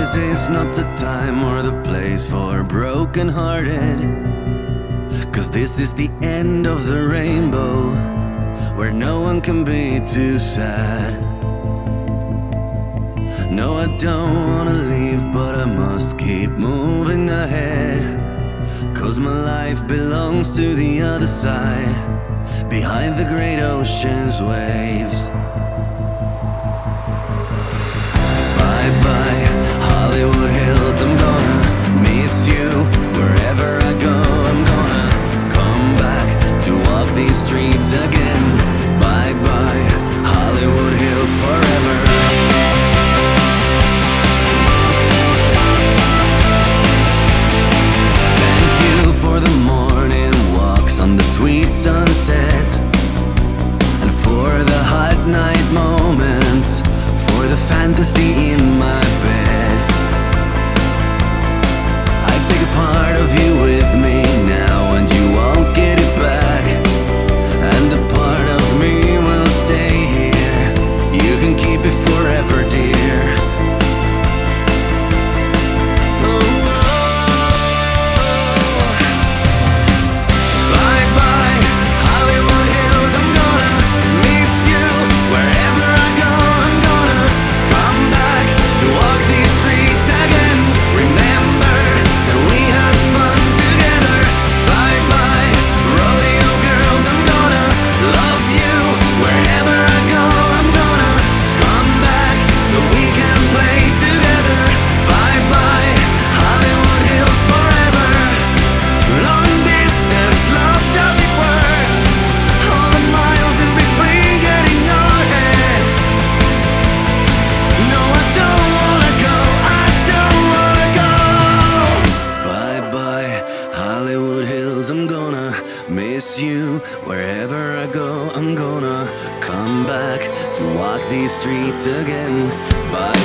This is not the time or the place for broken-hearted, 'cause this is the end of the rainbow, where no one can be too sad. No, I don't wanna leave, but I must keep moving ahead, 'cause my life belongs to the other side, behind the great ocean's waves. Bye-bye, Hollywood Hills, I'm gonna miss you. Wherever I go, I'm gonna come back to walk these streets again. Bye-bye, Hollywood Hills, forever. Thank you for the morning walks on the sweet sunset, and for the hot night moments, for the fantasy in my bed. I take a part of you with me now, and you won't get it back, and a part of me will stay here. You can keep it forever, dear. I'm gonna miss you. Wherever I go, I'm gonna come back to walk these streets again. Bye.